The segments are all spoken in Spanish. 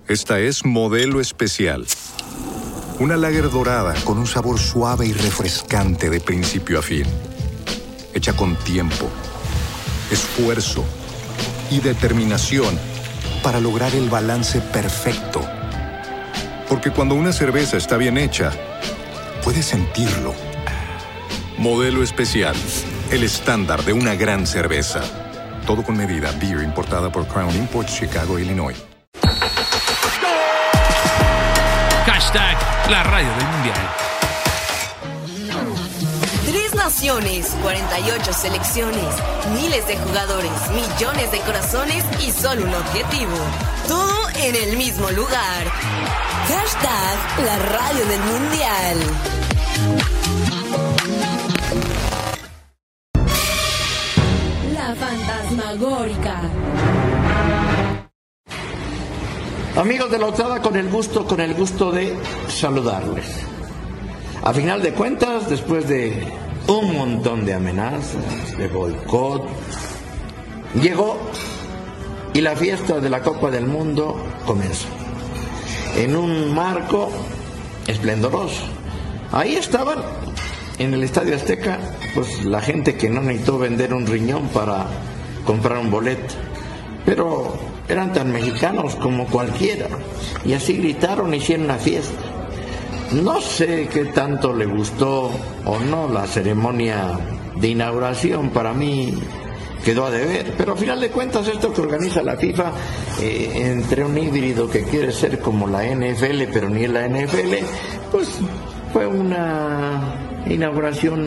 Esta es Modelo Especial. Una lager dorada con un sabor suave y refrescante de principio a fin. Hecha con tiempo, esfuerzo y determinación para lograr el balance perfecto. Porque cuando una cerveza está bien hecha, puedes sentirlo. Modelo Especial, el estándar de una gran cerveza. Todo con medida. Beer importada por Crown Imports, Chicago, Illinois. Hashtag la radio del mundial. 3 naciones, 48 selecciones, miles de jugadores, millones de corazones y solo un objetivo. Todo en el mismo lugar. Hashtag la radio del mundial. La fantasmagórica. Amigos de la Otada, con el gusto de saludarles. A final de cuentas, después de un montón de amenazas, de boicot, llegó y la fiesta de la Copa del Mundo comenzó. En un marco esplendoroso. Ahí estaban, en el Estadio Azteca, pues la gente que no necesitó vender un riñón para comprar un boleto. Pero eran tan mexicanos como cualquiera. Y así gritaron, hicieron una fiesta. No sé qué tanto le gustó o no la ceremonia de inauguración. Para mí quedó a deber. Pero a final de cuentas, esto que organiza la FIFA, entre un híbrido que quiere ser como la NFL, pero ni es la NFL, pues fue una inauguración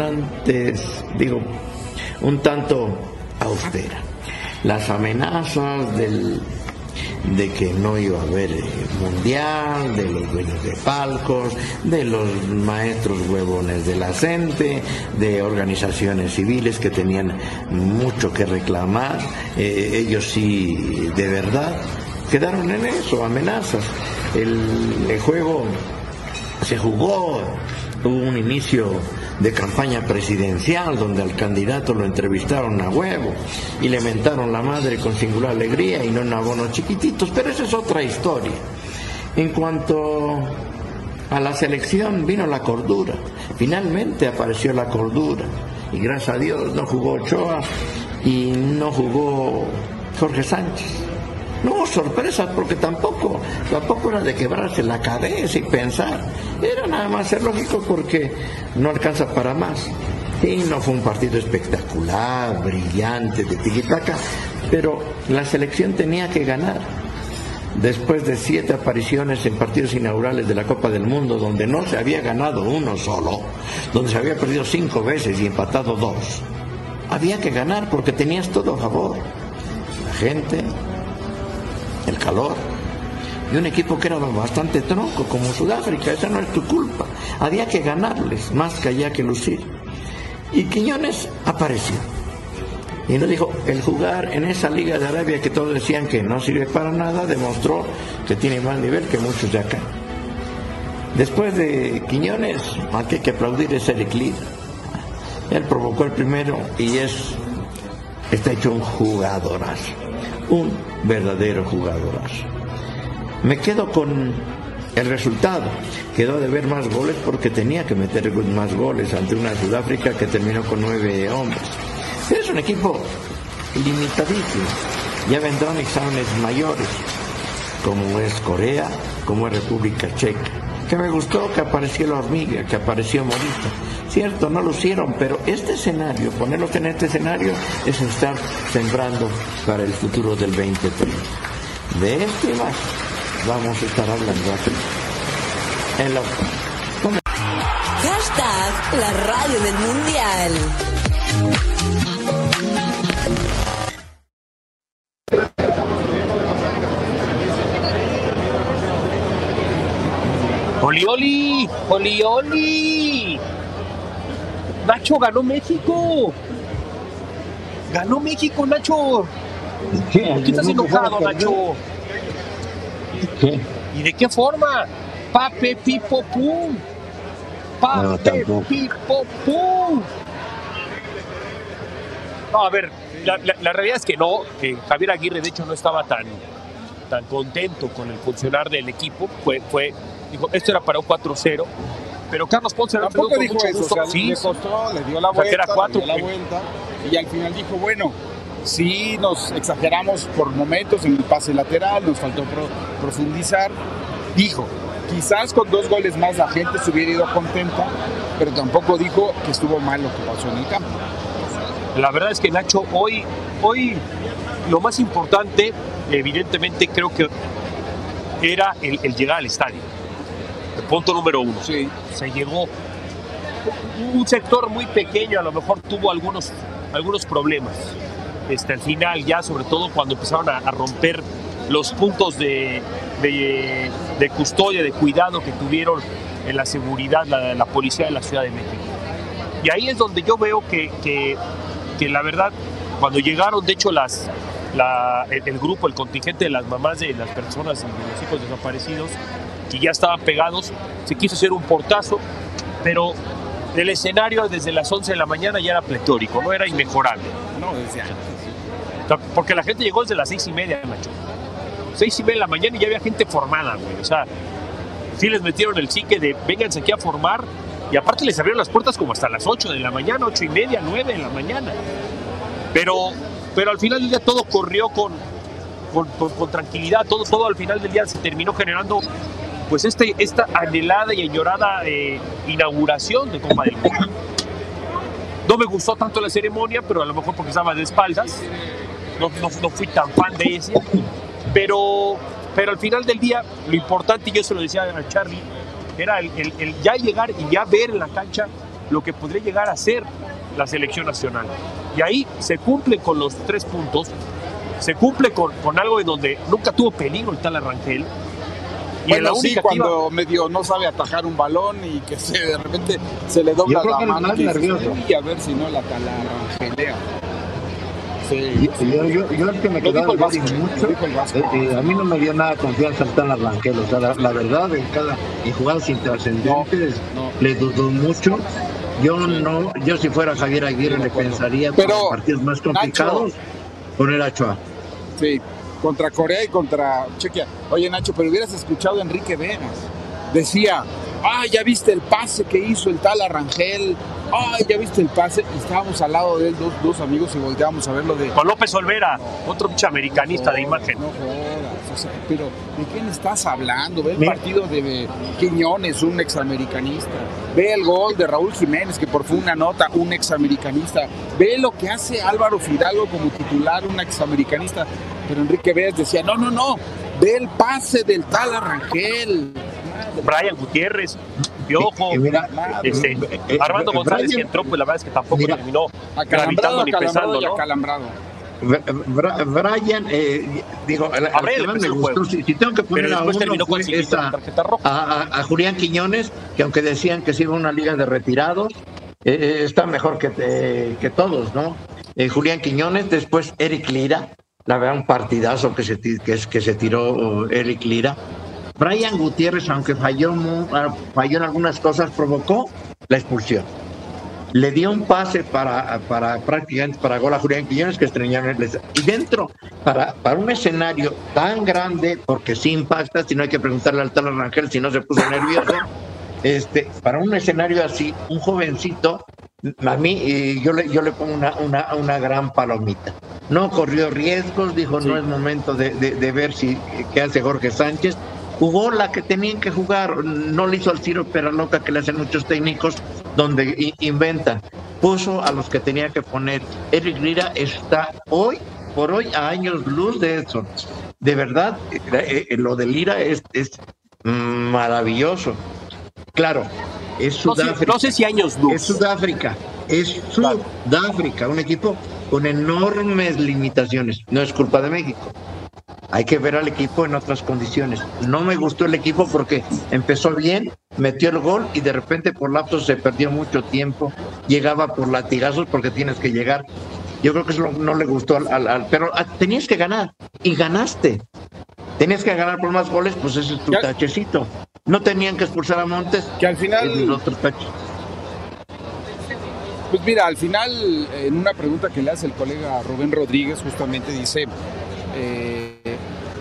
un tanto austera. Las amenazas de que no iba a haber mundial, de los dueños de palcos, de los maestros huevones de la CENTE, de organizaciones civiles que tenían mucho que reclamar, ellos sí, de verdad, quedaron en eso, amenazas. El juego se jugó, hubo un inicio de campaña presidencial donde al candidato lo entrevistaron a huevo y le mentaron la madre con singular alegría y no en abonos chiquititos, pero esa es otra historia. En cuanto a la selección, vino la cordura, finalmente apareció la cordura y gracias a Dios no jugó Ochoa y no jugó Jorge Sánchez. No hubo sorpresas porque tampoco era de quebrarse la cabeza y pensar. Era nada más ser lógico porque no alcanza para más. Y no fue un partido espectacular, brillante, de tiquitaca, pero la selección tenía que ganar. Después de 7 apariciones en partidos inaugurales de la Copa del Mundo, donde no se había ganado uno solo, donde se había perdido 5 veces y empatado 2, había que ganar porque tenías todo a favor. La gente, el calor y un equipo que era bastante tronco como Sudáfrica. Esa no es tu culpa, había que ganarles más que allá que lucir. Y Quiñones apareció y nos dijo, el jugar en esa Liga de Arabia que todos decían que no sirve para nada, demostró que tiene más nivel que muchos de acá. Después de Quiñones, al que hay que aplaudir es Eric Lied. Él provocó el primero y está hecho un jugadorazo, un verdadero jugadorazo. Me quedo con el resultado. Quedó de ver más goles porque tenía que meter más goles ante una Sudáfrica que terminó con 9 hombres. Es un equipo limitadísimo. Ya vendrán exámenes mayores, como es Corea, como es República Checa. Que me gustó que apareció la hormiga, que apareció Morita. Cierto, no lo hicieron, pero este escenario, ponerlos en este escenario, es estar sembrando para el futuro del 2030. De esto y más vamos a estar hablando aquí en la... Hashtag la radio del mundial. ¡Oli, oli! ¡Oli, oli! ¡Nacho, ganó México! ¡Ganó México, Nacho! ¿Por qué estás enojado, Nacho? ¿Qué? ¿Y de qué forma? ¡Pape, pipo, pum! ¡Pape, pipo, pum! No, a ver, la realidad es que no, que Javier Aguirre de hecho no estaba tan tan contento con el funcionar del equipo. Dijo, esto era para un 4-0. Pero Carlos Ponce tampoco dijo eso, gusto. O sea, sí, le costó, le dio la vuelta, que era 4, le dio la vuelta, y al final dijo, bueno, sí nos exageramos por momentos en el pase lateral, nos faltó profundizar. Dijo, quizás con 2 goles más la gente se hubiera ido contenta, pero tampoco dijo que estuvo mal lo que pasó en el campo. La verdad es que Nacho, hoy lo más importante, evidentemente creo que era el llegar al estadio. El punto número 1. Sí. Se llegó. Un sector muy pequeño a lo mejor tuvo algunos problemas. Al final ya, sobre todo cuando empezaron a romper los puntos de custodia, de cuidado que tuvieron en la seguridad, la policía de la Ciudad de México. Y ahí es donde yo veo que la verdad, cuando llegaron, de hecho, el grupo, el contingente de las mamás de las personas y de los hijos desaparecidos, que ya estaban pegados, se quiso hacer un portazo, pero el escenario desde las 11 de la mañana ya era pletórico, no era inmejorable. No, desde antes. Porque la gente llegó desde las 6:30, Nacho. 6:30 de la mañana y ya había gente formada, güey. O sea, sí les metieron el psique de vénganse aquí a formar, y aparte les abrieron las puertas como hasta las 8 de la mañana, 8:30, 9 de la mañana. Pero al final del día todo corrió con tranquilidad, todo al final del día se terminó generando pues esta anhelada y añorada inauguración de Copa del Mundo. No me gustó tanto la ceremonia, pero a lo mejor porque estaba de espaldas, no fui tan fan de ese, pero al final del día lo importante, y yo se lo decía a Charlie, era el ya llegar y ya ver en la cancha lo que podría llegar a ser la selección nacional. Y ahí se cumple con los 3 puntos, se cumple con algo en donde nunca tuvo peligro el Tala Rangel. Y bueno, sí, cuando medio no sabe atajar un balón y que de repente se le dobla la mano y a ver si no la Rangelea. Sí. Yo el que me quedaba mucho, a mí no me dio nada confianza el Tala Rangel, o sea, la verdad, en jugadas intrascendentes le dudó mucho. Yo si fuera Javier Aguirre le pensaría para partidos más complicados Nacho, poner a Ochoa. Sí, contra Corea y contra Chequia. Oye, Nacho, pero hubieras escuchado a Enrique Vegas. Decía, ya viste el pase que hizo el Tala Rangel. Ya viste el pase. Y estábamos al lado de él, dos amigos, y volteábamos a verlo de... Con López Olvera, otro pinche americanista de imagen. No jodas, o sea, pero ¿de quién estás hablando? Ve el partido de Quiñones, un examericanista. Ve el gol de Raúl Jiménez, que por fin una nota, un examericanista. Ve lo que hace Álvaro Fidalgo como titular, un examericanista. Pero Enrique Vegas decía, no, ve el pase del Tala Rangel. Brian Gutiérrez, Piojo, Armando González, que entró, pues la verdad es que tampoco terminó gravitando ni pesando, ¿no? Acalambrado. Brian, digo, me gustó. Si tengo que poner a uno, a Julián Quiñones, que aunque decían que se iba a una liga de retirados, está mejor que todos, ¿no? Julián Quiñones, después Eric Lira, la verdad, un partidazo que se tiró Eric Lira. Brian Gutiérrez, aunque falló en algunas cosas, provocó la expulsión. Le dio un pase prácticamente para gol a Julián Quiñones, que estrellaron y dentro, para un escenario tan grande, porque sí impacta, si no hay que preguntarle al Tala Rangel si no se puso nervioso, para un escenario así, un jovencito, a mí yo le pongo una gran palomita. No corrió riesgos, dijo, no es momento de ver qué hace Jorge Sánchez. Jugó la que tenían que jugar, no le hizo al Ciro Peraloca que le hacen muchos técnicos donde inventan. Puso a los que tenía que poner. Eric Lira está hoy por hoy a años luz de eso. De verdad, lo de Lira es maravilloso. Claro, es Sudáfrica. No sé si años luz. Es Sudáfrica, un equipo con enormes limitaciones. No es culpa de México. Hay que ver al equipo en otras condiciones. No me gustó el equipo porque empezó bien, metió el gol y de repente por lapsos se perdió mucho tiempo. Llegaba por latigazos porque tienes que llegar. Yo creo que eso no le gustó pero tenías que ganar y ganaste. Tenías que ganar por más goles, pues ese es tu tachecito. No tenían que expulsar a Montes. Que al final... El otro tache. Pues mira, al final, en una pregunta que le hace el colega Rubén Rodríguez, justamente dice...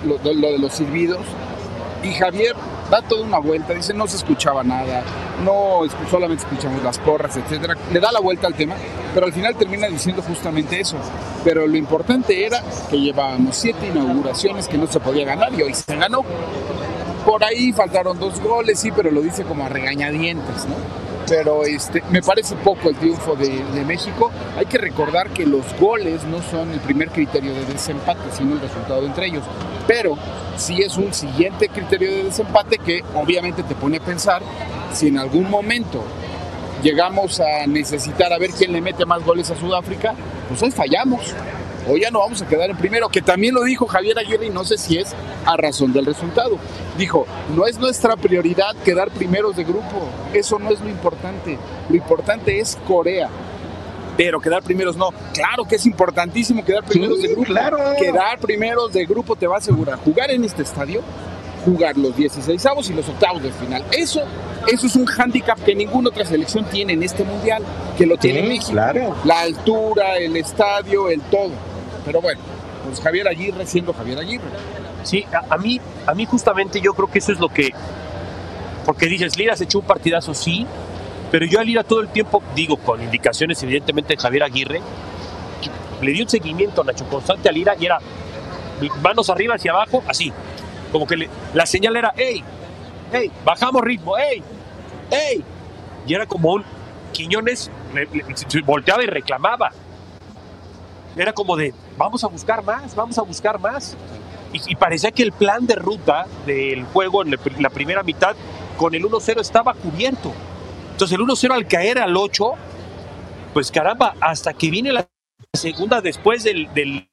lo de los silbidos, y Javier da toda una vuelta, dice no se escuchaba nada, solamente escuchamos las porras, etcétera. Le da la vuelta al tema, pero al final termina diciendo justamente eso. Pero lo importante era que llevábamos 7 inauguraciones que no se podía ganar y hoy se ganó. Por ahí faltaron 2 goles, sí, pero lo dice como a regañadientes, ¿no? Pero me parece poco el triunfo de México. Hay que recordar que los goles no son el primer criterio de desempate, sino el resultado entre ellos. Pero sí es un siguiente criterio de desempate que obviamente te pone a pensar si en algún momento llegamos a necesitar a ver quién le mete más goles a Sudáfrica, pues hoy fallamos. Hoy ya no vamos a quedar en primero, que también lo dijo Javier Aguirre y no sé si es a razón del resultado. Dijo, no es nuestra prioridad quedar primeros de grupo, eso no es lo importante es Corea, pero quedar primeros no. Claro que es importantísimo quedar primeros de grupo, claro. Quedar primeros de grupo te va a asegurar jugar en este estadio, jugar los 16avos y los octavos de final. Eso es un hándicap que ninguna otra selección tiene en este mundial, que lo tiene México. Claro. La altura, el estadio, el todo. Pero bueno, pues Javier Aguirre siendo Javier Aguirre. Sí, a mí justamente yo creo que eso es lo que... Porque dices, Lira se echó un partidazo, sí, pero yo a Lira todo el tiempo, digo, con indicaciones evidentemente de Javier Aguirre, le dio un seguimiento, Nacho, constante a Lira y era manos arriba hacia abajo, así. Como que la señal era, ¡ey! Bajamos ritmo, ¡ey! Y era como un Quiñones volteaba y reclamaba. Era como de, vamos a buscar más. Y parecía que el plan de ruta del juego en la primera mitad con el 1-0 estaba cubierto. Entonces el 1-0 al caer al 8, pues caramba, hasta que viene la segunda después del de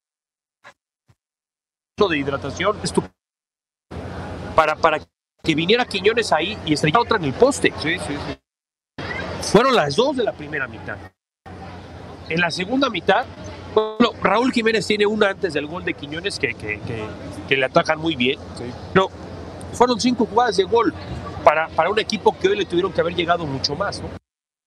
hidratación, para que viniera Quiñones ahí y estrellar otra en el poste. Sí. Fueron las 2 de la primera mitad. En la segunda mitad, bueno, Raúl Jiménez tiene una antes del gol de Quiñones que le atacan muy bien. Sí. No, fueron 5 jugadas de gol para un equipo que hoy le tuvieron que haber llegado mucho más, ¿no?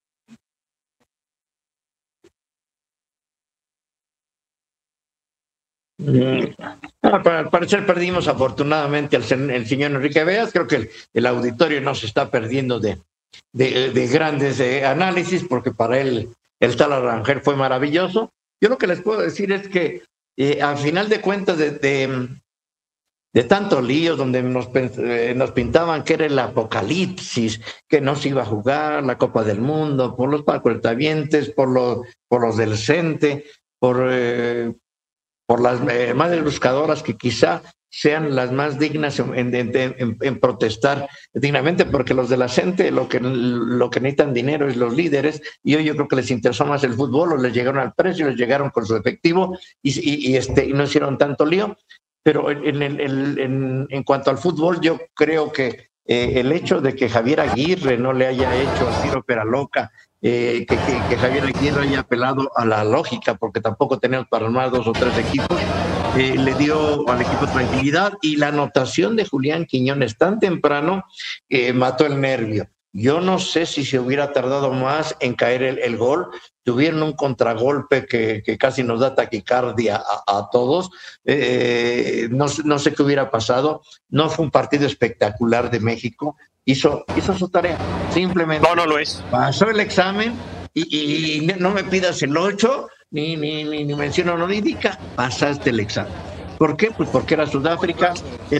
Al parecer perdimos afortunadamente el señor Enrique Veas. Creo que el auditorio no se está perdiendo de grandes análisis, porque para él el tal Arrangel fue maravilloso. Yo lo que les puedo decir es que al final de cuentas de tantos líos donde nos pintaban que era el apocalipsis, que no se iba a jugar la Copa del Mundo por los cuentavientes, por los del CENTE, por las madres buscadoras que quizá sean las más dignas en protestar dignamente, porque los de la gente lo que necesitan dinero es los líderes, y hoy yo creo que les interesó más el fútbol, o les llegaron al precio, les llegaron con su efectivo y no hicieron tanto lío. Pero en cuanto al fútbol, yo creo que el hecho de que Javier Aguirre no le haya hecho a Ciro Peraloca, que Javier Aguirre haya apelado a la lógica, porque tampoco tenemos para armar 2 o 3 equipos, le dio al equipo tranquilidad, y la anotación de Julián Quiñones tan temprano mató el nervio. Yo no sé si se hubiera tardado más en caer el gol. Tuvieron un contragolpe que casi nos da taquicardia a todos. No sé qué hubiera pasado. No fue un partido espectacular de México. Hizo su tarea, simplemente. No lo es. Pasó el examen y no me pidas el 8 ni mención honorífica. Pasaste el examen. ¿Por qué? Pues porque era Sudáfrica,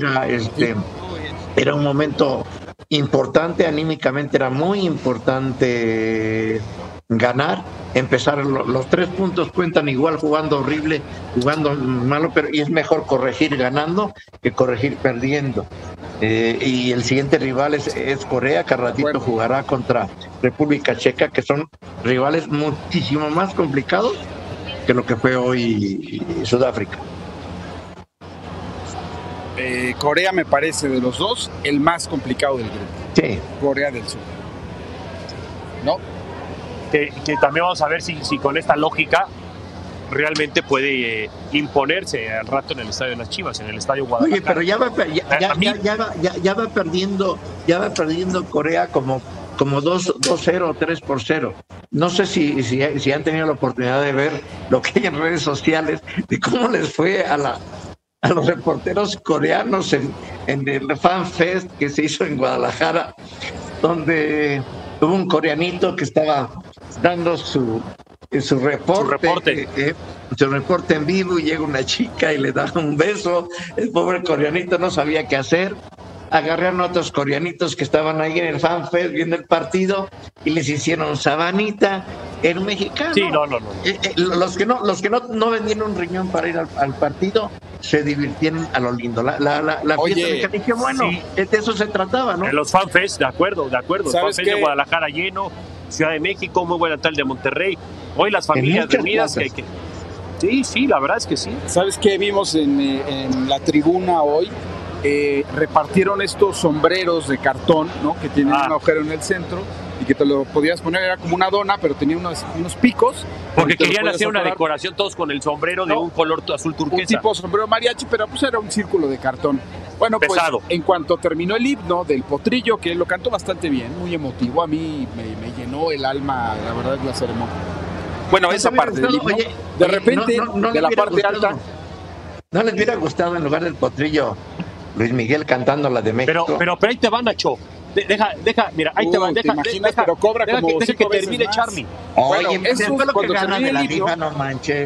era un momento importante, anímicamente era muy importante ganar, empezar. Los 3 puntos cuentan igual, jugando horrible, jugando malo, y es mejor corregir ganando que corregir perdiendo. Y el siguiente rival es Corea, que al ratito jugará contra República Checa, que son rivales muchísimo más complicados que lo que fue hoy Sudáfrica. Corea me parece de los dos el más complicado del grupo. Sí. Corea del Sur. ¿No? Que también vamos a ver si con esta lógica realmente puede imponerse al rato en el estadio de las Chivas, en el estadio Guadalajara. Oye, pero ya va perdiendo Corea como 2-0 o 3-0. No sé si han tenido la oportunidad de ver lo que hay en redes sociales de cómo les fue a a los reporteros coreanos en el Fan Fest que se hizo en Guadalajara, donde hubo un coreanito que estaba dando su reporte en vivo, y llega una chica y le da un beso. El pobre coreanito no sabía qué hacer. Agarraron a otros coreanitos que estaban ahí en el Fan Fest viendo el partido y les hicieron sabanita. El mexicano. Sí, no. Los que no vendieron un riñón para ir al partido se divirtieron a lo lindo. La fiesta mecánica, bueno, sí. De eso se trataba, ¿no? En los Fan Fest, de acuerdo. ¿Sabes Fan Fest qué? de Guadalajara lleno, Ciudad de México, muy buena tal de Monterrey. Hoy las familias reunidas que sí, la verdad es que sí. ¿Sabes qué vimos en la tribuna hoy? Repartieron estos sombreros de cartón, ¿no? Que tienen un agujero en el centro y que te lo podías poner, era como una dona, pero tenía unos picos. Porque querían hacer una decoración todos con el sombrero de un color azul turquesa. Un tipo sombrero mariachi, pero pues era un círculo de cartón. Bueno, pesado. Pues en cuanto terminó el himno del Potrillo, que lo cantó bastante bien, muy emotivo, a mí me llenó el alma, la verdad, la ceremonia. Bueno, esa parte del himno, de repente, de la parte alta. ¿No les hubiera gustado en lugar del Potrillo Luis Miguel cantando la de México? Pero ahí te van, Nacho. Deja, mira, ahí te van, deja, pero cobra como deja que termine Charlie. Oye, bueno, eso fue lo que gana de la himno, rifa, no manches.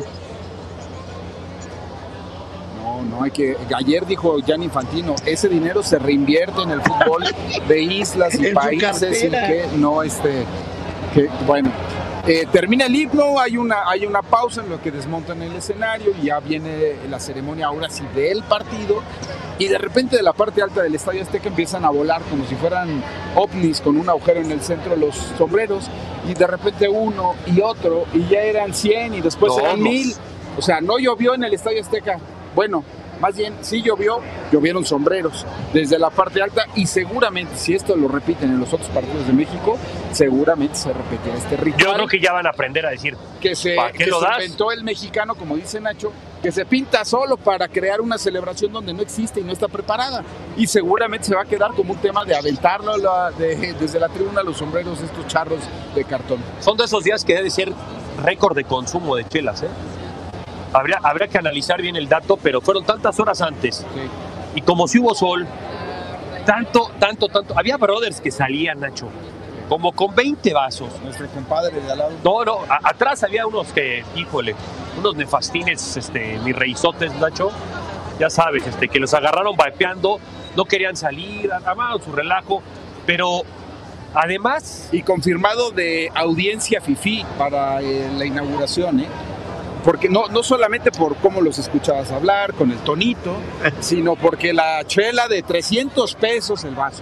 No, hay que. Ayer dijo Gianni Infantino, ese dinero se reinvierte en el fútbol de islas y países y que no bueno. Termina el himno, hay una pausa en lo que desmontan el escenario y ya viene la ceremonia ahora sí del partido, y de repente de la parte alta del Estadio Azteca empiezan a volar como si fueran ovnis con un agujero en el centro los sombreros, y de repente uno y otro, y ya eran 100 y después eran 1000. O sea, no llovió en el Estadio Azteca. Bueno, más bien sí llovieron sombreros desde la parte alta, y seguramente si esto lo repiten en los otros partidos de México, seguramente se repetirá este ritual. Yo creo que ya van a aprender a decir que se inventó el mexicano, como dice Nacho, que se pinta solo para crear una celebración donde no existe y no está preparada, y seguramente se va a quedar como un tema de aventarlo desde la tribuna los sombreros, estos charros de cartón. Son de esos días que debe ser récord de consumo de chelas, ¿eh? Habría que analizar bien el dato, pero fueron tantas horas antes. Sí. Y como si hubo sol, tanto. Había brothers que salían, Nacho, como con 20 vasos. Nuestro compadre de al lado. No, atrás había unos que, unos nefastines, mis reizotes, Nacho, ya sabes, que los agarraron vapeando, no querían salir, armaron su relajo, pero además... Y confirmado de audiencia fifí para la inauguración, porque no solamente por cómo los escuchabas hablar, con el tonito, sino porque la chela de 300 pesos el vaso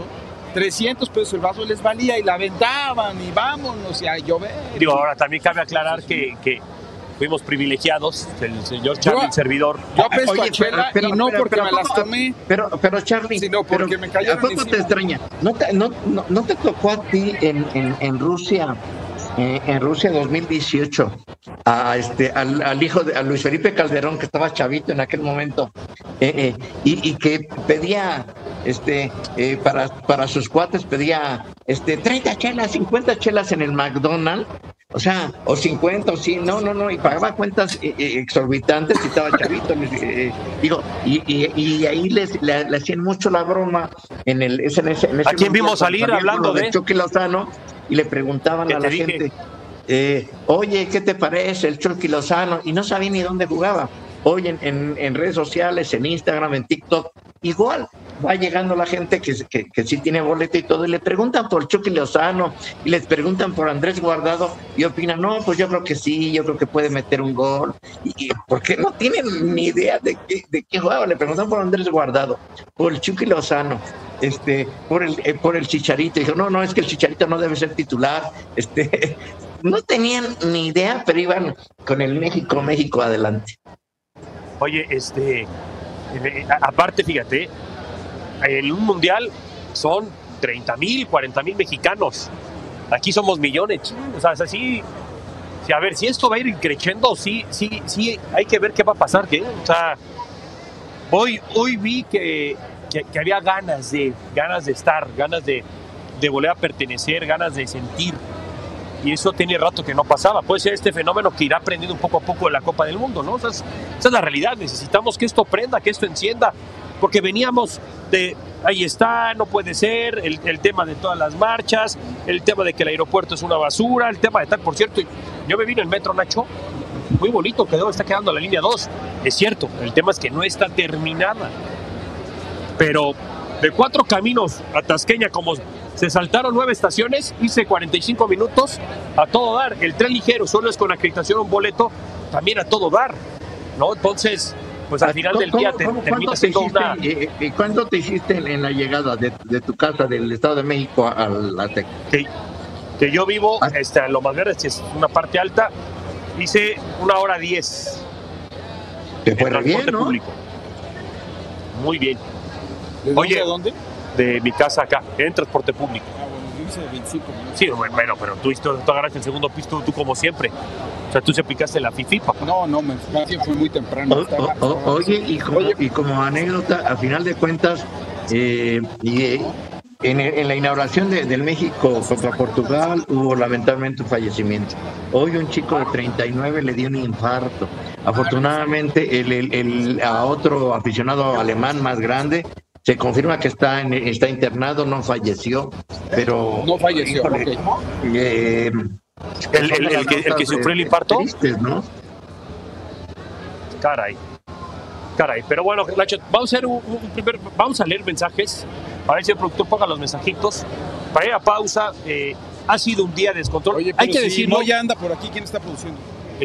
les valía y la aventaban y vámonos y a llover. Digo, ahora también cabe aclarar que fuimos privilegiados, el señor Charlie, el servidor. Yo apesto a chela y no porque me las tomé. Pero Charlie, sino porque me cayeron encima. ¿A poco te extraña? ¿No te tocó a ti en Rusia? En Rusia 2018 al hijo de Luis Felipe Calderón, que estaba chavito en aquel momento, y que pedía para sus cuates, pedía 30 chelas, 50 chelas en el McDonald's, o sea, o 50 o 100, no, y pagaba cuentas exorbitantes y estaba chavito, y ahí le hacían mucho la broma en ese ¿A quién vimos salir hablando de Chucky Lozano? Y le preguntaban a la gente, oye, ¿qué te parece el Chucky Lozano? Y no sabía ni dónde jugaba. Hoy en redes sociales, en Instagram, en TikTok, igual va llegando la gente que sí tiene boleto y todo, y le preguntan por Chucky Lozano, y les preguntan por Andrés Guardado, y opinan, no, pues yo creo que sí, yo creo que puede meter un gol, y porque no tienen ni idea de qué jugaba. Le preguntan por Andrés Guardado, por el Chucky Lozano, por el Chicharito. Y dijo, no, es que el Chicharito no debe ser titular. No tenían ni idea, pero iban con el México adelante. Oye, aparte, fíjate, en un mundial son 30,000, 40,000 mexicanos. Aquí somos millones. O sea, sí, a ver, si esto va a ir creciendo, sí, hay que ver qué va a pasar. O sea, hoy vi que había ganas de estar, ganas de volver a pertenecer, ganas de sentir. Y eso tiene rato que no pasaba. Puede ser este fenómeno que irá aprendiendo poco a poco en la Copa del Mundo, ¿no? Esa es la realidad. Necesitamos que esto prenda, que esto encienda, porque veníamos de ahí está, no puede ser, el tema de todas las marchas, el tema de que el aeropuerto es una basura, el tema de tal, por cierto, yo me vine en metro, Nacho, muy bonito quedó, está quedando la línea 2, es cierto, el tema es que no está terminada, pero de 4 caminos a Tasqueña, como se saltaron 9 estaciones, hice 45 minutos a todo dar, el tren ligero solo es con acreditación un boleto, también a todo dar, ¿no? Entonces, pues al final del día termina siendo una... ¿Cuánto te hiciste en la llegada de tu casa del Estado de México a la Tec? Que yo vivo, a lo más verde, es una parte alta, hice 1 hora 10. ¿Te fue bien, no? Público. Muy bien. ¿De dónde a dónde? De mi casa acá, en transporte público. Ah, bueno, yo hice 25 minutos. Sí, bueno, pero tú agarraste el segundo piso, tú como siempre. O sea, tú se aplicaste la fifi, papá. No, fue muy temprano. Oye, y como anécdota, a final de cuentas, en la inauguración del México contra Portugal hubo lamentablemente un fallecimiento. Hoy un chico de 39 le dio un infarto. Afortunadamente, a otro aficionado alemán más grande se confirma que está internado, no falleció, pero... No falleció, híjole, ¿El que sufrió el infarto? Tristes, ¿no? Caray, pero bueno, Nacho, vamos a leer mensajes, a ver si el productor ponga los mensajitos, para ir a pausa. Ha sido un día de descontrol. Oye, hay que decir, no, ya anda por aquí, ¿quién está produciendo?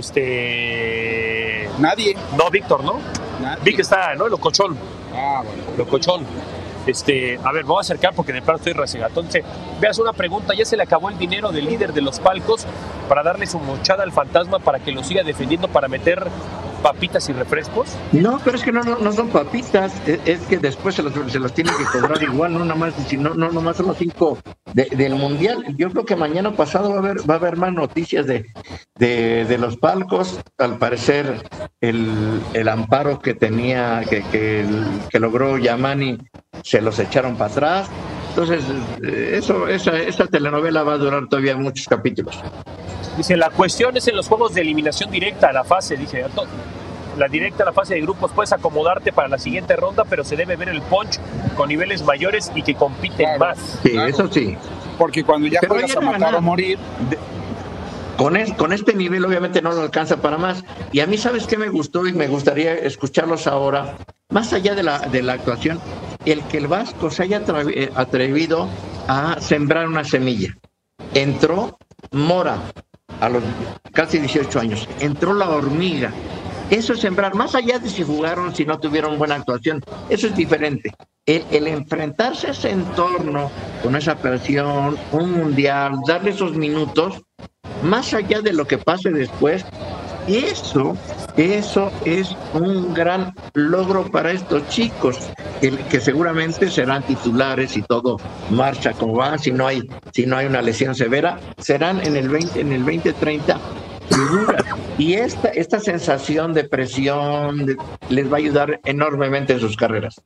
Nadie. No, Víctor, ¿no? Nadie. Vi que está, ¿no? Locochón. Ah, bueno. Locochón. A ver, me voy a acercar porque de plano estoy resegado. Entonces, veas una pregunta, ¿ya se le acabó el dinero del líder de los palcos para darle su mochada al fantasma para que lo siga defendiendo, para meter papitas y refrescos? No, pero es que no son papitas, es que después se los tienen que cobrar igual, no nomás son los 5 del Mundial. Yo creo que mañana pasado va a haber más noticias de los palcos. Al parecer el amparo que tenía, que logró Yamani, se los echaron para atrás. Entonces, esa telenovela va a durar todavía muchos capítulos. Dice, la cuestión es en los juegos de eliminación directa a la fase, dice, la directa a la fase de grupos, puedes acomodarte para la siguiente ronda, pero se debe ver el punch con niveles mayores y que compiten más. Sí, claro. Eso sí. Porque cuando ya juegas a matar o morir... Con este nivel obviamente no lo alcanza para más. Y a mí, ¿sabes qué me gustó? Y me gustaría escucharlos ahora, más allá de la actuación, el que el Vasco se haya atrevido a sembrar una semilla. Entró Mora a los casi 18 años, entró la Hormiga. Eso es sembrar, más allá de si jugaron, si no tuvieron buena actuación, eso es diferente. El enfrentarse a ese entorno con esa presión, un mundial, darle esos minutos, más allá de lo que pase después, eso es un gran logro para estos chicos, que seguramente serán titulares y todo marcha como va, si no hay una lesión severa, serán en el 2030 figuras. Y esta sensación de presión les va a ayudar enormemente en sus carreras.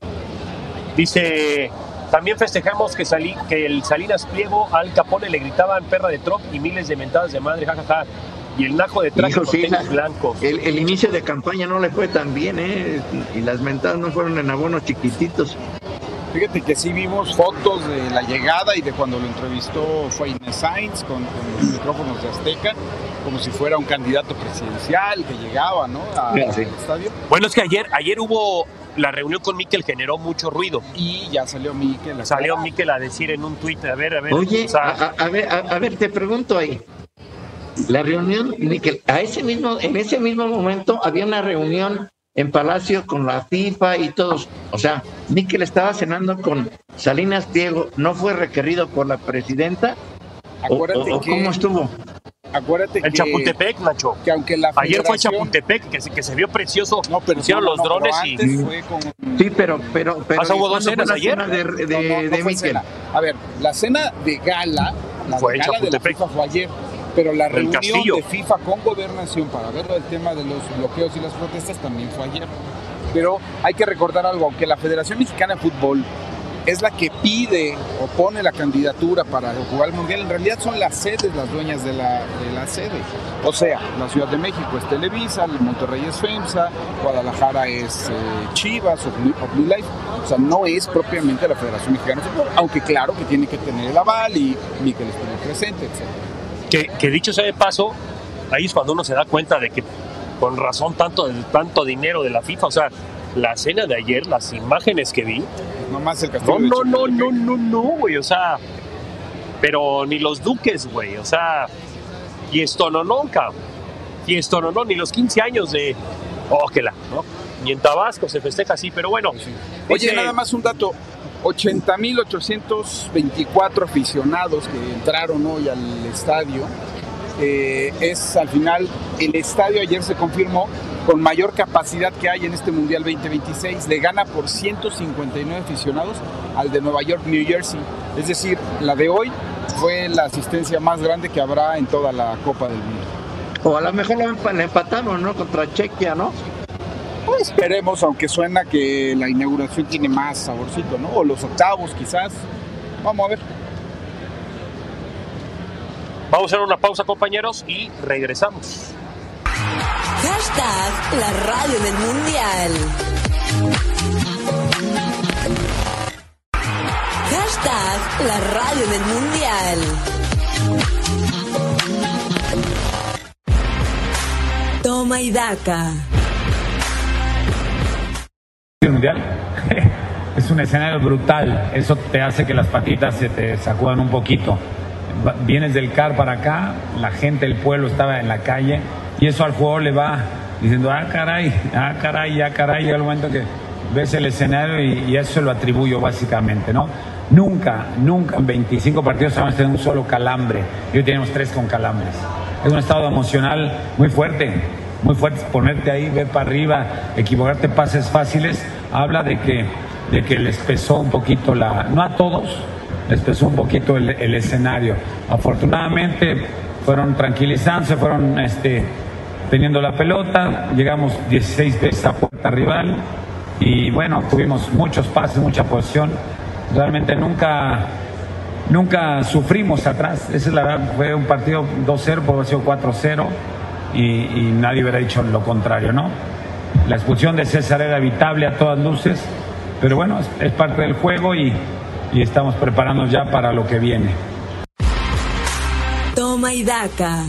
Dice, también festejamos que el Salinas Pliego al Capone le gritaban perra de Trump y miles de mentadas de madre, jajaja. Y el najo de traje con tenis blancos. El inicio de campaña no le fue tan bien, y las mentadas no fueron en abonos chiquititos. Fíjate que sí vimos fotos de la llegada y de cuando lo entrevistó Inés Sainz con los micrófonos de Azteca, como si fuera un candidato presidencial que llegaba, ¿no? Al estadio. Bueno, es que ayer hubo la reunión con Mikel, generó mucho ruido. Y ya salió Mikel. Salió Mikel a decir en un tuit, a ver. Oye, a ver, te pregunto ahí. La reunión, Mikel, en ese mismo momento había una reunión en Palacio con la FIFA y todos. O sea, Mikel estaba cenando con Salinas Pliego, ¿no fue requerido por la presidenta? Acuérdate ¿O cómo estuvo? Acuérdate en Chapultepec, Nacho. Que aunque la ayer fue Chapultepec, que se vio precioso. No, pero hicieron los drones y... Fue con... Sí, pero hubo 2 cenas ayer. De Mikel. A ver, la cena de gala, fue de la FIFA fue ayer. Pero la reunión de FIFA con Gobernación para ver el tema de los bloqueos y las protestas también fue ayer. Pero hay que recordar algo, aunque la Federación Mexicana de Fútbol es la que pide o pone la candidatura para jugar el Mundial. En realidad son las sedes las dueñas de la sede. O sea, la Ciudad de México es Televisa, Monterrey es FEMSA, Guadalajara es Chivas o Blue Life. O sea, no es propiamente la Federación Mexicana de Fútbol, aunque claro que tiene que tener el aval y que le esté presente, etc. Que dicho sea de paso, ahí es cuando uno se da cuenta de que con razón tanto dinero de la FIFA, o sea, la cena de ayer, las imágenes que vi. Nomás el castillo. No, güey, o sea, pero ni los duques, güey, o sea, y esto no, ni los 15 años de Óquela, ¿no? Ni en Tabasco se festeja así, pero bueno. Sí. Oye, nada más un dato, 80,824 aficionados que entraron hoy al estadio. Es al final el estadio, ayer se confirmó, con mayor capacidad que hay en este Mundial 2026. Le gana por 159 aficionados al de Nueva York, New Jersey. Es decir, la de hoy fue la asistencia más grande que habrá en toda la Copa del Mundo. O a lo mejor le empataron, ¿no? Contra Chequia, ¿no? Pues esperemos, aunque suena que la inauguración tiene más saborcito, ¿no? O los octavos quizás. Vamos a ver. Vamos a hacer una pausa, compañeros, y regresamos. Hashtag la radio del mundial. Hashtag la radio del mundial. Toma y daca. El mundial es un escenario brutal. Eso te hace que las patitas se te sacudan un poquito. Vienes del CAR para acá, la gente, el pueblo estaba en la calle, y eso al jugador le va diciendo, caray, llega el momento que ves el escenario y eso se lo atribuyo básicamente, ¿no? Nunca en 25 partidos hemos tenido un solo calambre, y hoy tenemos 3 con calambres. Es un estado emocional muy fuerte, ponerte ahí, ver para arriba, equivocarte, pases fáciles, habla de que les pesó un poquito no a todos, les pesó un poquito el escenario. Afortunadamente fueron tranquilizándose, fueron teniendo la pelota, llegamos 16 veces a puerta rival y bueno, tuvimos muchos pases, mucha posesión. Realmente nunca sufrimos atrás. Esa es la verdad, fue un partido 2-0, puede haber sido 4-0 y nadie hubiera dicho lo contrario, ¿no? La expulsión de César era evitable a todas luces, pero bueno, es parte del juego y estamos preparándonos ya para lo que viene. Toma y daca.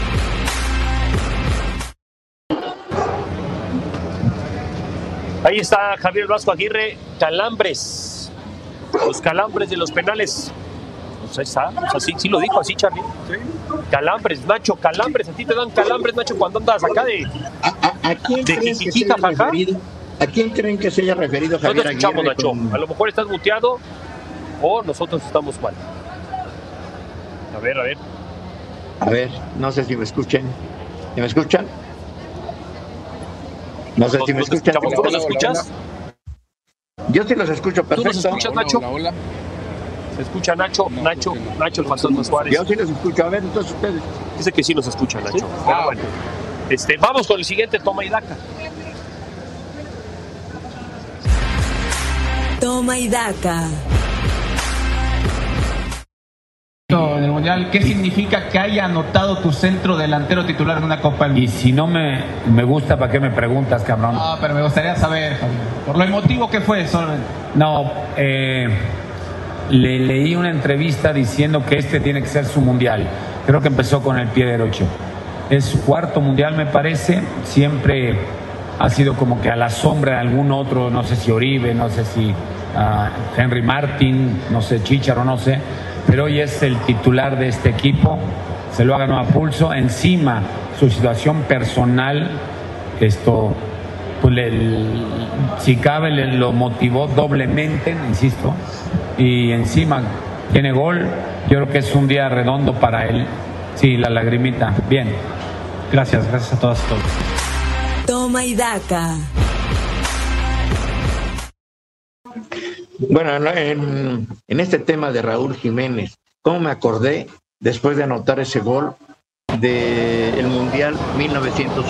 Ahí está Javier Vasco Aguirre, calambres. Los calambres de los penales. Pues ahí está, pues así, sí lo dijo así, Charlie. Sí. Calambres, Nacho, calambres. A ti te dan calambres, Nacho, cuando andas acá de jijijica, jaja. ¿A quién creen que se haya referido Javier Aguirre? No te escuchamos, Nacho. A lo mejor estás muteado o nosotros estamos mal. A ver. A ver, no sé si me escuchan. ¿Me escuchan? No sé si me escuchan. ¿Tú nos escuchas? Yo sí los escucho perfecto. ¿Tú nos escuchas, Nacho? Hola. ¿Se escucha Nacho? No, Nacho el fantasma Suárez. Yo sí los escucho. A ver, entonces ustedes. Dice que sí nos escucha, Nacho. ¿Sí? Pero bueno. Vamos con el siguiente, toma y daca. Toma y daca. En el Mundial, ¿qué significa que haya anotado tu centro delantero titular en una Copa del Mundo? Y si no me gusta, ¿para qué me preguntas, cabrón? No, pero me gustaría saber, Javier, por lo emotivo que fue eso. No, le leí una entrevista diciendo que tiene que ser su Mundial. Creo que empezó con el pie derecho. Es su 4º Mundial, me parece. Siempre ha sido como que a la sombra de algún otro, no sé si Oribe, no sé si Henry Martin, no sé, Chícharo, no sé. Pero hoy es el titular de este equipo, se lo ha ganado a pulso. Encima, su situación personal, pues si cabe, lo motivó doblemente, insisto, y encima tiene gol. Yo creo que es un día redondo para él. Sí, la lagrimita. Bien. Gracias a todas y todos. Toma y daca. Bueno, en este tema de Raúl Jiménez, ¿cómo me acordé después de anotar ese gol del Mundial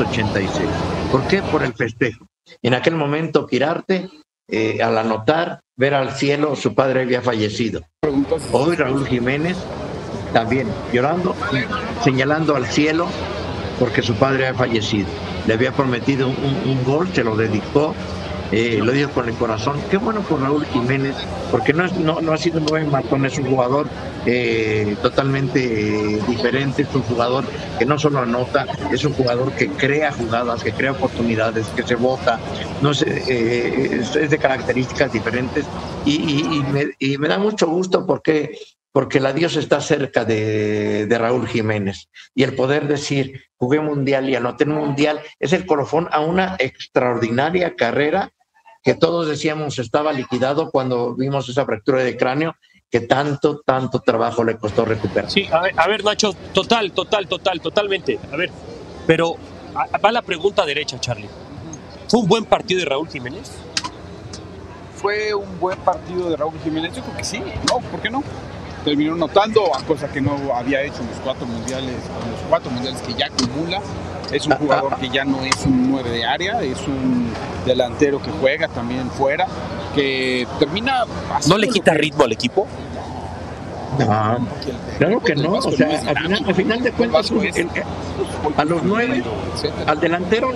1986? ¿Por qué? Por el festejo. En aquel momento, Quirarte, al anotar, ver al cielo, su padre había fallecido. Hoy Raúl Jiménez también llorando, señalando al cielo porque su padre había fallecido. Le había prometido un gol, se lo dedicó, lo dijo con el corazón. Qué bueno por Raúl Jiménez, porque no ha sido un buen matón, es un jugador totalmente diferente, es un jugador que no solo anota, es un jugador que crea jugadas, que crea oportunidades, que se bota, no sé, es de características diferentes y me da mucho gusto porque el adiós está cerca de Raúl Jiménez y el poder decir jugué mundial y anoté un mundial es el colofón a una extraordinaria carrera que todos decíamos estaba liquidado cuando vimos esa fractura de cráneo que tanto trabajo le costó recuperar. Sí, a ver Nacho, totalmente. A ver, pero va la pregunta derecha, Charlie. ¿Fue un buen partido de Raúl Jiménez? ¿Fue un buen partido de Raúl Jiménez? Yo creo que sí, ¿no? ¿Por qué no? Terminó anotando, cosa que no había hecho en los 4 mundiales que ya acumula. Es un jugador que ya no es un 9 de área, es un delantero que juega también fuera, que termina... ¿No le quita ritmo al equipo? No, claro que no. O sea, al final de cuentas, a los 9, al delantero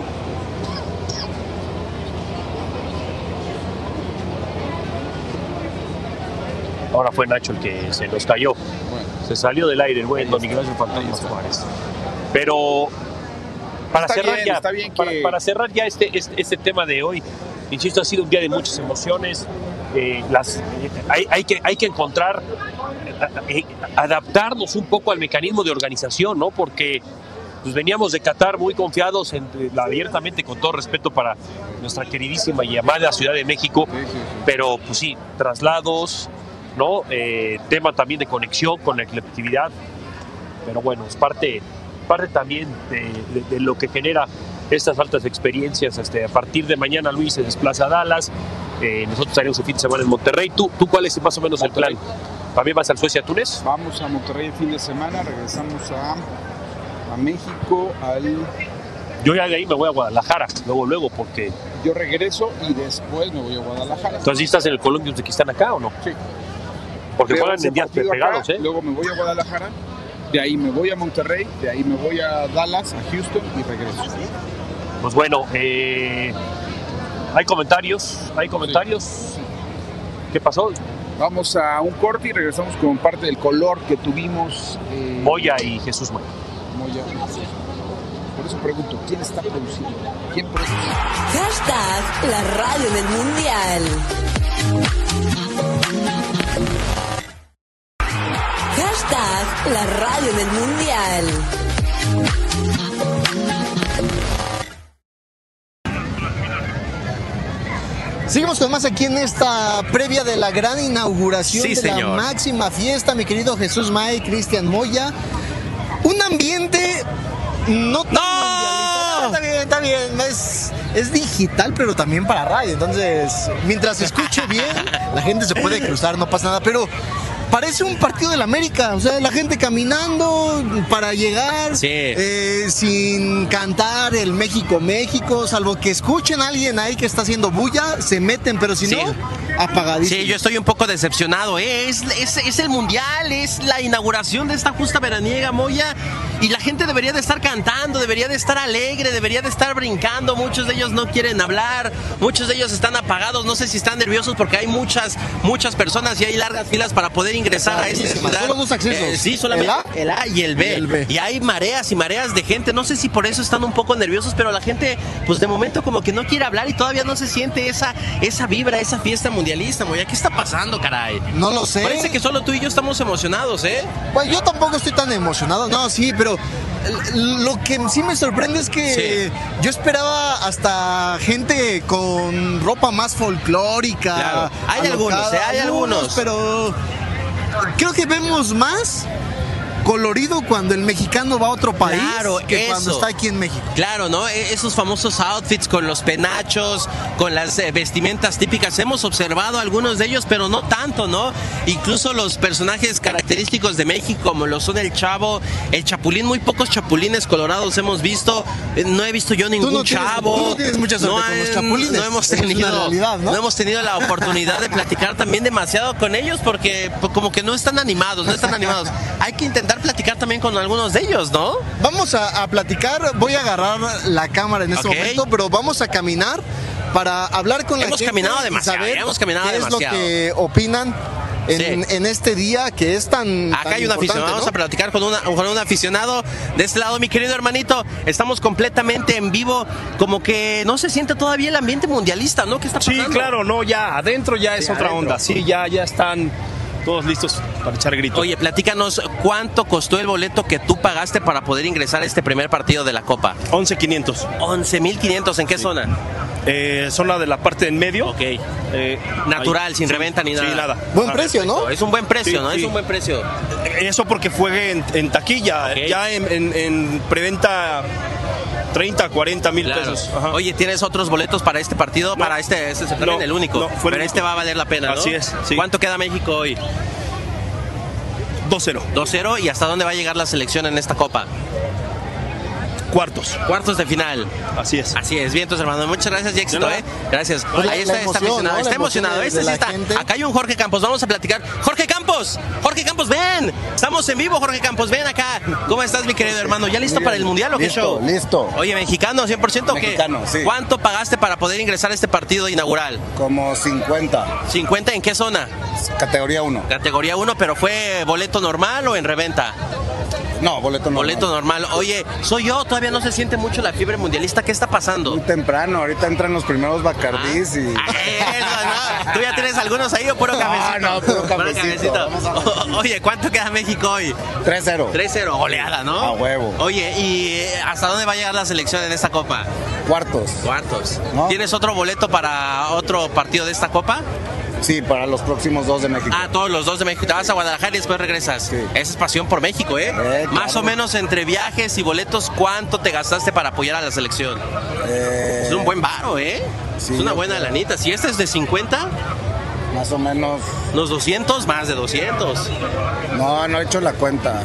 Ahora fue Nacho el que se nos cayó. Se salió del aire el buen Don Ignacio Fantasma Suárez. Pero para cerrar ya este tema de hoy, insisto, ha sido un día de muchas emociones. Hay que encontrar, adaptarnos un poco al mecanismo de organización, ¿no? Porque pues veníamos de Qatar muy confiados, abiertamente, con todo respeto para nuestra queridísima y amada Ciudad de México, pero pues sí, traslados, ¿no? Tema también de conexión con la colectividad, pero bueno, es parte también de lo que genera estas altas experiencias. A partir de mañana Luis se desplaza a Dallas, nosotros estaremos el fin de semana en Monterrey. ¿Tú cuál es más o menos Monterrey. El plan? ¿También vas al Suecia-Túnez? Vamos a Monterrey el fin de semana, regresamos a México Yo ya de ahí me voy a Guadalajara, luego, porque... Yo regreso y después me voy a Guadalajara. Entonces, ¿sí estás en el Colombia de que están acá o no? Sí. Porque juegan en días pegados, acá, luego me voy a Guadalajara, de ahí me voy a Monterrey, de ahí me voy a Dallas, a Houston y regreso. Pues bueno, hay comentarios. Sí. ¿Qué pasó? Vamos a un corte y regresamos con parte del color que tuvimos. Moya y Jesús May. Moya y Jesús May. Por eso pregunto, ¿quién está produciendo? ¿Quién produce? Hashtag la radio del mundial. Hashtag la radio del mundial. Seguimos con más aquí en esta previa de la gran inauguración la máxima fiesta, mi querido Jesús May, Cristian Moya. Un ambiente no tan mundialista. Está bien, es digital, pero también para radio. Entonces, mientras se escuche bien, la gente se puede cruzar, no pasa nada. Pero parece un partido del América, o sea, la gente caminando para llegar, sin cantar el México, salvo que escuchen a alguien ahí que está haciendo bulla, se meten, pero si no, apagadísimo. Sí, yo estoy un poco decepcionado, es el mundial, es la inauguración de esta justa veraniega, Moya, y la gente debería de estar cantando, debería de estar alegre, debería de estar brincando. Muchos de ellos no quieren hablar, muchos de ellos están apagados, no sé si están nerviosos porque hay muchas personas y hay largas filas para poder ingresar a esta ciudad. Solo dos accesos. Sí, solamente el A y el B. Y hay mareas y mareas de gente. No sé si por eso están un poco nerviosos, pero la gente, pues de momento como que no quiere hablar y todavía no se siente esa vibra, esa fiesta mundialista, Moya. ¿Qué está pasando, caray? No lo sé. Parece que solo tú y yo estamos emocionados, ¿eh? Pues yo tampoco estoy tan emocionado. No, sí, pero lo que sí me sorprende es que yo esperaba hasta gente con ropa más folclórica. Claro. Hay algunos, pero creo que vemos más colorido cuando el mexicano va a otro país que cuando está aquí en México. Claro, ¿no? Esos famosos outfits con los penachos, con las vestimentas típicas. Hemos observado algunos de ellos, pero no tanto, ¿no? incluso los personajes característicos de México, como lo son el Chavo, el Chapulín, muy pocos chapulines colorados hemos visto. No he visto yo ningún chavo. Tú no tienes mucha suerte con los chapulines. No hemos tenido la oportunidad de platicar también demasiado con ellos porque como que no están animados. Hay que intentar platicar también con algunos de ellos, ¿no? Vamos a platicar, voy a agarrar la cámara en este momento, pero vamos a caminar para hablar con la gente. Hemos caminado qué demasiado. Es lo que opinan en este día que es tan Acá hay un aficionado, ¿no? Vamos a platicar con un aficionado de este lado, mi querido hermanito. Estamos completamente en vivo, como que no se siente todavía el ambiente mundialista, ¿no? ¿Qué está pasando? Sí, claro, no, ya adentro ya es otra onda. Sí, ya están todos listos para echar grito. Oye, platícanos, ¿cuánto costó el boleto que tú pagaste para poder ingresar a este primer partido de la Copa? 11,500. 11,500, ¿en qué zona? Zona de la parte en medio. Ok. Natural, sin reventa ni nada. Sí, nada. Buen precio, ¿no? Es un buen precio, Sí, ¿no? sí. Es un buen precio. Eso porque fue en taquilla. Ok. Ya en preventa 30, 40 mil Claro. pesos. Ajá. Oye, ¿tienes otros boletos para este partido? No. Para este es también No, el único. no, fue el pero único. este va a valer la pena, ¿no? Así es, sí. ¿Cuánto queda México hoy? 2-0. 2-0. ¿Y hasta dónde va a llegar la selección en esta Copa? Cuartos. Cuartos de final. Así es. Así es, bien, entonces, hermano, muchas gracias y éxito, De nada. Gracias. Pues Ahí está, la emoción, aficionado, ¿no? está La emoción emocionado. de Este sí la está. gente. Acá hay un Jorge Campos, vamos a platicar. Jorge Campos, ven. Estamos en vivo, Jorge Campos, ven acá. ¿Cómo estás, mi querido hermano? ¿Ya listo para el Mundial o qué show? Listo. Oye, ¿mexicano 100% o qué? Mexicano, sí. ¿Cuánto pagaste para poder ingresar a este partido inaugural? Como 50. ¿50 en qué zona? Categoría 1. Categoría 1, pero ¿fue boleto normal o en reventa? No, boleto normal. Boleto normal. Oye, soy yo, todavía no se siente mucho la fiebre mundialista. ¿Qué está pasando? Muy temprano, ahorita entran los primeros Bacardís y... Eso, ¿no? ¿Tú ya tienes algunos ahí o puro cafecito? No, puro cafecito. Oye, ¿cuánto queda México hoy? 3-0. 3-0, goleada, ¿no? A huevo. Oye, ¿y hasta dónde va a llegar la selección en esta Copa? Cuartos. ¿No? ¿Tienes otro boleto para otro partido de esta Copa? Sí, para los próximos 2 de México. Ah, todos los 2 de México. Te vas a Guadalajara y después regresas. Sí. Esa es pasión por México, ¿eh? Claro. Más o menos entre viajes y boletos, ¿cuánto te gastaste para apoyar a la selección? Es un buen varo, ¿eh? Sí, es una buena claro. lanita. Si este es de 50, Más o menos. los 200, más de 200. No he hecho la cuenta.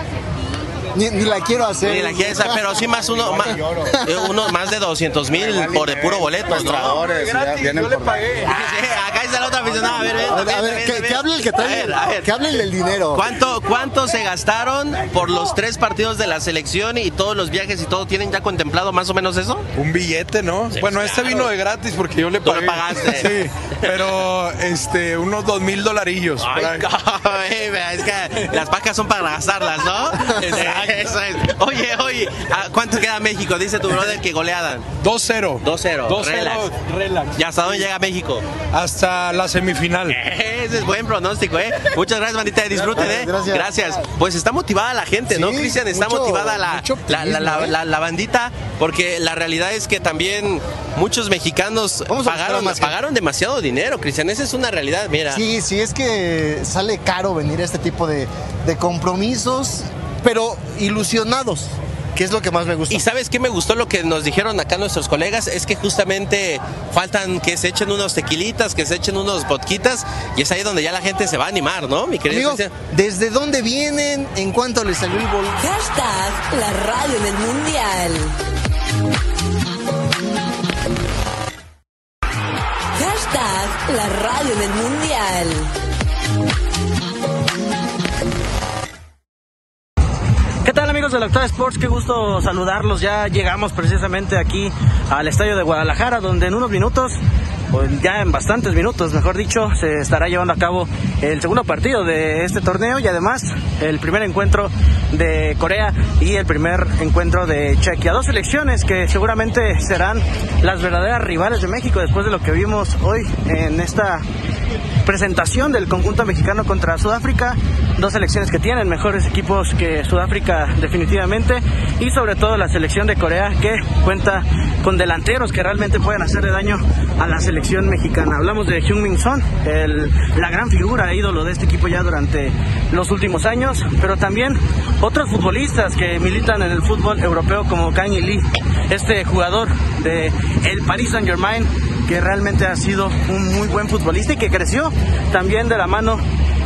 Ni la quiero hacer. Sí, la quieres, pero sí más uno más de 200,000 por de puro boleto, ¿no? Prestadores, ya vienen por... Sí, acá está la otra aficionada. A ver, Que hable el que trae. A ver. Que hable el del dinero. ¿Cuánto se gastaron por los 3 partidos de la selección y todos los viajes y todo? ¿Tienen ya contemplado más o menos eso? Un billete, ¿no? Sí, bueno, claro. vino de gratis porque yo le Tú pagué. lo pagaste. Sí, pero unos $2,000. Ay, es que las pacas son para gastarlas, ¿no? Eso es. Oye, ¿cuánto queda México? Dice tu brother que goleadan. 2-0. 2-0. Relax. ¿Y hasta dónde llega México? Hasta la semifinal. Ese es buen pronóstico, ¿eh? Muchas gracias, bandita, disfruten, ¿eh? Gracias. Pues está motivada la gente, ¿no, Sí, Cristian? Está mucho motivada optimismo, la bandita, porque la realidad es que también muchos mexicanos Vamos a buscar a más gente. pagaron demasiado dinero, Cristian. Esa es una realidad, mira. Sí, es que sale caro venir a este tipo de compromisos, pero ilusionados, que es lo que más me gusta. Y ¿sabes qué me gustó lo que nos dijeron acá nuestros colegas? Es que justamente faltan que se echen unos tequilitas, que se echen unos vodquitas, y es ahí donde ya la gente se va a animar, ¿no, mi querido Amigos, Cristian? ¿desde dónde vienen? ¿En cuánto les salió el boleto? Hashtag la radio en el mundial. Hashtag la radio en el mundial. ¿Qué tal, amigos de la Octava Sports? Qué gusto saludarlos. Ya llegamos precisamente aquí al estadio de Guadalajara, donde en unos minutos, pues ya en bastantes minutos, mejor dicho, se estará llevando a cabo el segundo partido de este torneo y además el primer encuentro de Corea y el primer encuentro de Chequia. 2 selecciones que seguramente serán las verdaderas rivales de México después de lo que vimos hoy en esta presentación del conjunto mexicano contra Sudáfrica. 2 selecciones que tienen mejores equipos que Sudáfrica definitivamente, y sobre todo la selección de Corea, que cuenta con delanteros que realmente pueden hacerle daño a la selección mexicana. Hablamos de Heung-min Son, la gran figura, ídolo de este equipo ya durante los últimos años, pero también otros futbolistas que militan en el fútbol europeo como Kang In-lee, este jugador de el Paris Saint-Germain, que realmente ha sido un muy buen futbolista y que creció también de la mano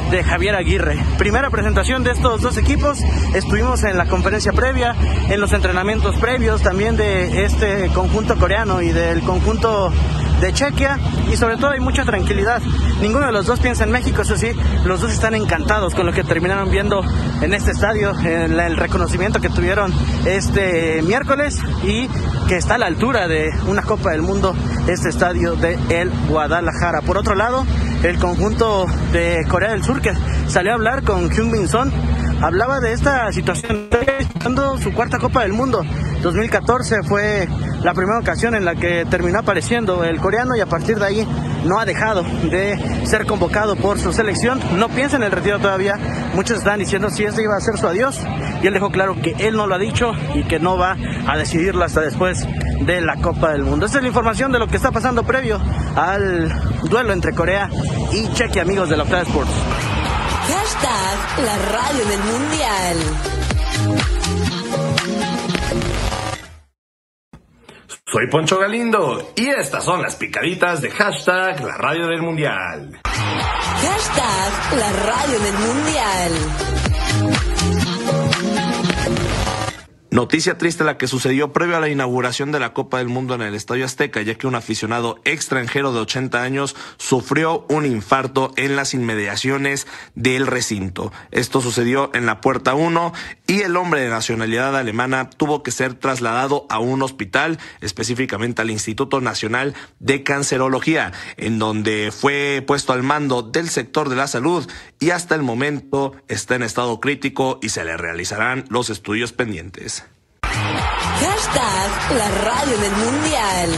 de Javier Aguirre. Primera presentación de estos dos equipos, estuvimos en la conferencia previa, en los entrenamientos previos también de este conjunto coreano y del conjunto de Chequia, y sobre todo hay mucha tranquilidad. Ninguno de los dos piensa en México, eso sí, los dos están encantados con lo que terminaron viendo en este estadio, en el reconocimiento que tuvieron este miércoles, y que está a la altura de una Copa del Mundo este estadio de el Guadalajara. Por otro lado, el conjunto de Corea del Sur, que salió a hablar con Heung-min Son, hablaba de esta situación, disputando su cuarta Copa del Mundo. 2014 fue la primera ocasión en la que terminó apareciendo el coreano, y a partir de ahí no ha dejado de ser convocado por su selección. No piensa en el retiro todavía. Muchos están diciendo si este iba a ser su adiós, y él dejó claro que él no lo ha dicho y que no va a decidirlo hasta después de la Copa del Mundo. Esta es la información de lo que está pasando previo al duelo entre Corea y Chequia, amigos de la Octava Sports. Hashtag la radio del mundial. Soy Poncho Galindo y estas son las picaditas de hashtag la radio del mundial. Hashtag la radio del mundial. Noticia triste la que sucedió previo a la inauguración de la Copa del Mundo en el Estadio Azteca, ya que un aficionado extranjero de 80 años sufrió un infarto en las inmediaciones del recinto. Esto sucedió en la puerta 1 y el hombre de nacionalidad alemana tuvo que ser trasladado a un hospital, específicamente al Instituto Nacional de Cancerología, en donde fue puesto al mando del sector de la salud y hasta el momento está en estado crítico y se le realizarán los estudios pendientes. Hashtag la radio del mundial.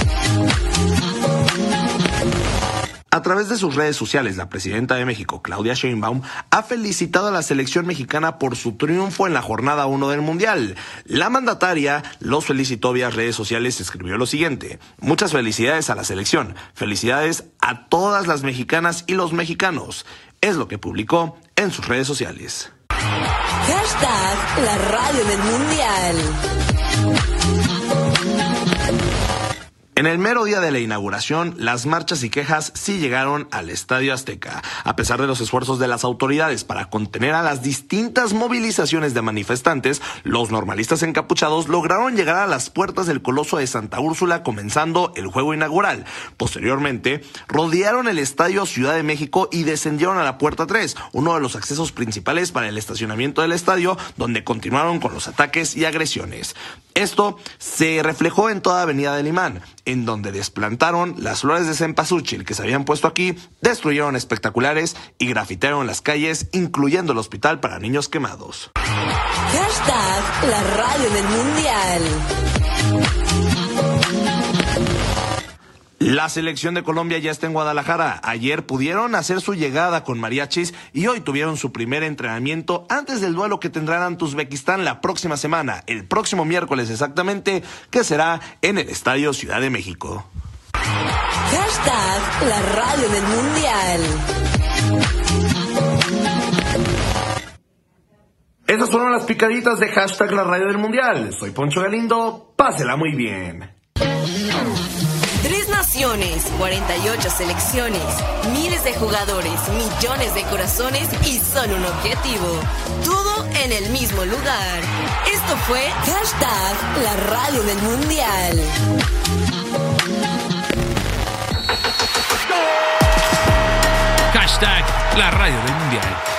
A través de sus redes sociales, la presidenta de México, Claudia Sheinbaum, ha felicitado a la selección mexicana por su triunfo en la jornada 1 del Mundial. La mandataria los felicitó vía redes sociales y escribió lo siguiente: muchas felicidades a la selección, felicidades a todas las mexicanas y los mexicanos. Es lo que publicó en sus redes sociales. Hashtag la radio del mundial. En el mero día de la inauguración, las marchas y quejas sí llegaron al Estadio Azteca. A pesar de los esfuerzos de las autoridades para contener a las distintas movilizaciones de manifestantes, los normalistas encapuchados lograron llegar a las puertas del Coloso de Santa Úrsula, comenzando el juego inaugural. Posteriormente, rodearon el Estadio Ciudad de México y descendieron a la puerta 3, uno de los accesos principales para el estacionamiento del estadio, donde continuaron con los ataques y agresiones. Esto se reflejó en toda Avenida del Imán, en donde desplantaron las flores de cempasúchil que se habían puesto aquí, destruyeron espectaculares y grafitearon las calles, incluyendo el hospital para niños quemados. Hashtag la radio del mundial. La selección de Colombia ya está en Guadalajara. Ayer pudieron hacer su llegada con mariachis y hoy tuvieron su primer entrenamiento antes del duelo que tendrán ante Uzbekistán la próxima semana, el próximo miércoles exactamente, que será en el Estadio Ciudad de México. Hashtag la radio del mundial. Esas fueron las picaditas de hashtag la radio del mundial. Soy Poncho Galindo, pásela muy bien. 3 naciones, 48 selecciones, miles de jugadores, millones de corazones y solo un objetivo. Todo en el mismo lugar. Esto fue hashtag la radio del mundial. Hashtag la radio del mundial.